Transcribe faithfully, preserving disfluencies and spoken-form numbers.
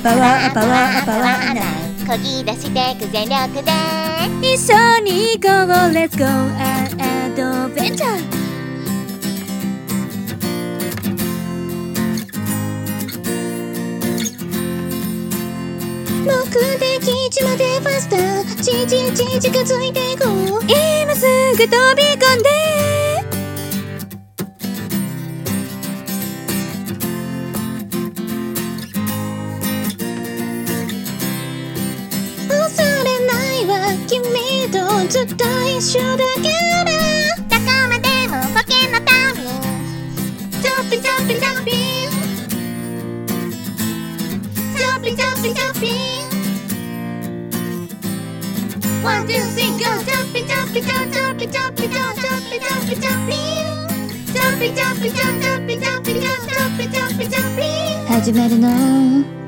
パワーアッパワーアッパワーなこぎ出してく全力で一緒に行こう Let's go アドベンチャー目的地までファスターちちち近づいていこう今すぐ飛び込んで恐れないわ君とずっと一緒だからどこまでもボケの旅ジャンピンジャンピンジャンピンジャンピンジャンピンジャンピンOne, two, three, go! Jumping, jumping, jump, jumping, jumping, jump, jumping, jumping, jumping, jumping, jumping, jump, jumping, jumping, jump, jumping, jumping, jumping. 始めるの